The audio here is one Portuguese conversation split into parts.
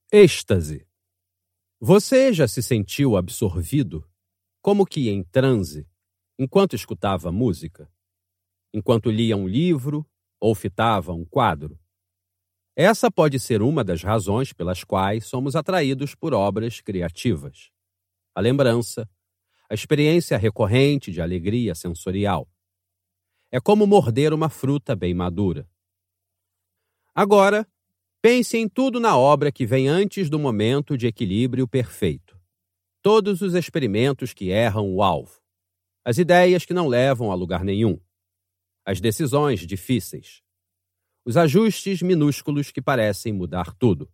Êxtase. Você já se sentiu absorvido, como que em transe, enquanto escutava música? Enquanto lia um livro ou fitava um quadro? Essa pode ser uma das razões pelas quais somos atraídos por obras criativas. A lembrança, a experiência recorrente de alegria sensorial. É como morder uma fruta bem madura. Agora, pense em tudo na obra que vem antes do momento de equilíbrio perfeito. Todos os experimentos que erram o alvo. As ideias que não levam a lugar nenhum. As decisões difíceis. Os ajustes minúsculos que parecem mudar tudo.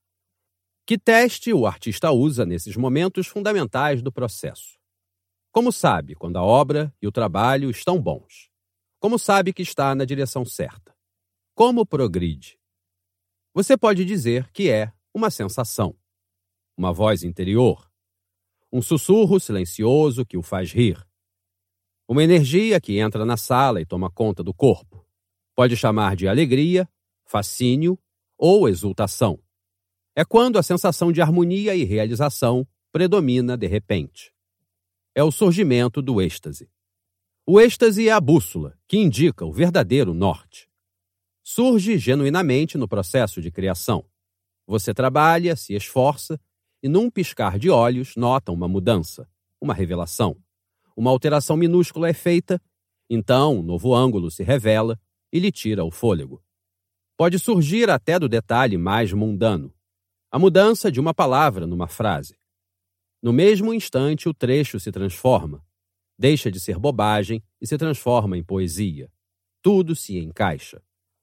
Que teste o artista usa nesses momentos fundamentais do processo? Como sabe quando a obra e o trabalho estão bons? Como sabe que está na direção certa? Como progride? Você pode dizer que é uma sensação, uma voz interior, um sussurro silencioso que o faz rir, uma energia que entra na sala e toma conta do corpo. Pode chamar de alegria, fascínio ou exultação. É quando a sensação de harmonia e realização predomina de repente. É o surgimento do êxtase. O êxtase é a bússola que indica o verdadeiro norte. Surge genuinamente no processo de criação. Você trabalha, se esforça e num piscar de olhos nota uma mudança, uma revelação. Uma alteração minúscula é feita, então um novo ângulo se revela e lhe tira o fôlego. Pode surgir até do detalhe mais mundano, a mudança de uma palavra numa frase. No mesmo instante o trecho se transforma, deixa de ser bobagem e se transforma em poesia. Tudo se encaixa.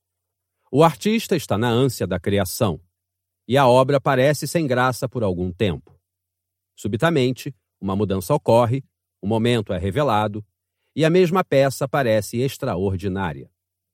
O artista está na ânsia da criação, e a obra parece sem graça por algum tempo. Subitamente, uma mudança ocorre, o momento é revelado, e a mesma peça parece extraordinária.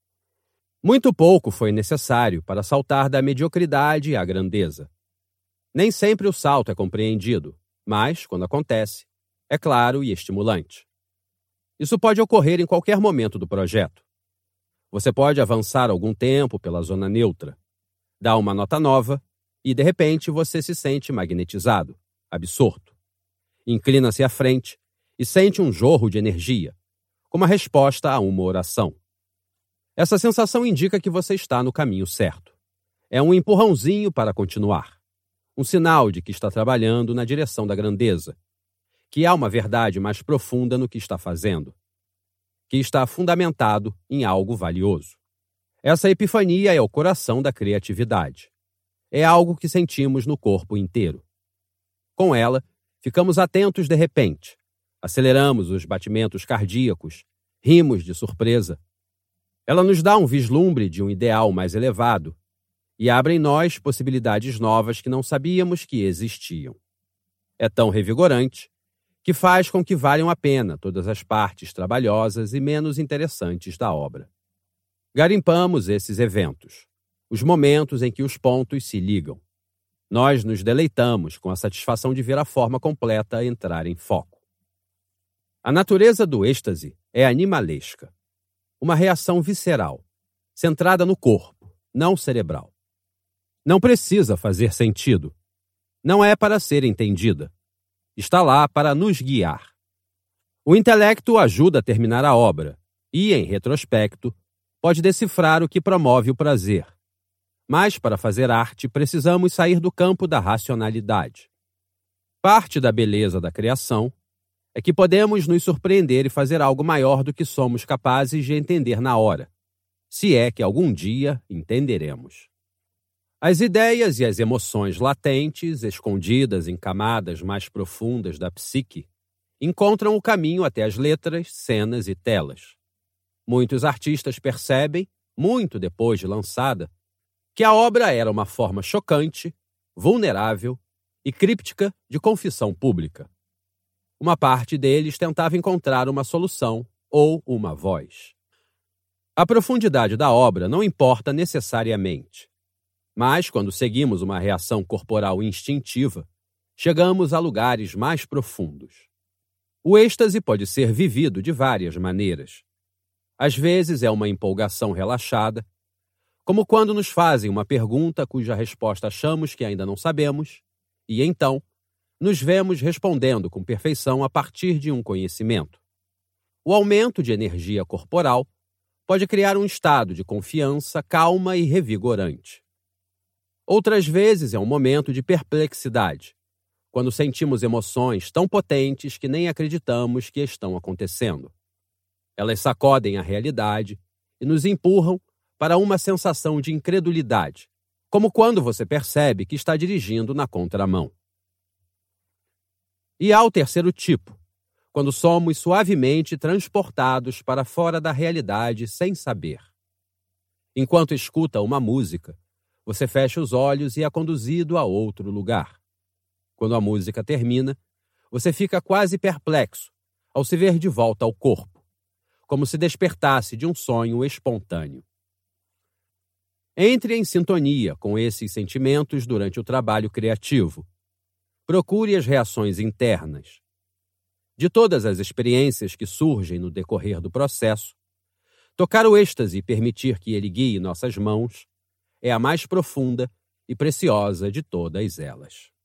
Muito pouco foi necessário para saltar da mediocridade à grandeza. Nem sempre o salto é compreendido, mas, quando acontece, é claro e estimulante. Isso pode ocorrer em qualquer momento do projeto. Você pode avançar algum tempo pela zona neutra, dar uma nota nova e, de repente, você se sente magnetizado, absorto. Inclina-se à frente e sente um jorro de energia, como a resposta a uma oração. Essa sensação indica que você está no caminho certo. É um empurrãozinho para continuar. Um sinal de que está trabalhando na direção da grandeza, que há uma verdade mais profunda no que está fazendo, que está fundamentado em algo valioso. Essa epifania é o coração da criatividade. É algo que sentimos no corpo inteiro. Com ela, ficamos atentos de repente, aceleramos os batimentos cardíacos, rimos de surpresa. Ela nos dá um vislumbre de um ideal mais elevado e abre em nós possibilidades novas que não sabíamos que existiam. É tão revigorante que faz com que valham a pena todas as partes trabalhosas e menos interessantes da obra. Garimpamos esses eventos, os momentos em que os pontos se ligam. Nós nos deleitamos com a satisfação de ver a forma completa entrar em foco. A natureza do êxtase é animalesca, uma reação visceral, centrada no corpo, não cerebral. Não precisa fazer sentido. Não é para ser entendida. Está lá para nos guiar. O intelecto ajuda a terminar a obra e, em retrospecto, pode decifrar o que promove o prazer. Mas, para fazer arte, precisamos sair do campo da racionalidade. Parte da beleza da criação é que podemos nos surpreender e fazer algo maior do que somos capazes de entender na hora, se é que algum dia entenderemos. As ideias e as emoções latentes, escondidas em camadas mais profundas da psique, encontram o caminho até as letras, cenas e telas. Muitos artistas percebem, muito depois de lançada, que a obra era uma forma chocante, vulnerável e críptica de confissão pública. Uma parte deles tentava encontrar uma solução ou uma voz. A profundidade da obra não importa necessariamente. Mas, quando seguimos uma reação corporal instintiva, chegamos a lugares mais profundos. O êxtase pode ser vivido de várias maneiras. Às vezes é uma empolgação relaxada, Como quando nos fazem uma pergunta cuja resposta achamos que ainda não sabemos, e então nos vemos respondendo com perfeição a partir de um conhecimento. O aumento de energia corporal pode criar um estado de confiança, calma e revigorante. Outras vezes é um momento de perplexidade, quando sentimos emoções tão potentes que nem acreditamos que estão acontecendo. Elas sacodem a realidade e nos empurram para uma sensação de incredulidade, como quando você percebe que está dirigindo na contramão. E há o terceiro tipo, quando somos suavemente transportados para fora da realidade sem saber. Enquanto escuta uma música, você fecha os olhos e é conduzido a outro lugar. Quando a música termina, você fica quase perplexo ao se ver de volta ao corpo, como se despertasse de um sonho espontâneo. Entre em sintonia com esses sentimentos durante o trabalho criativo. Procure as reações internas. De todas as experiências que surgem no decorrer do processo, tocar o êxtase e permitir que ele guie nossas mãos é a mais profunda e preciosa de todas elas.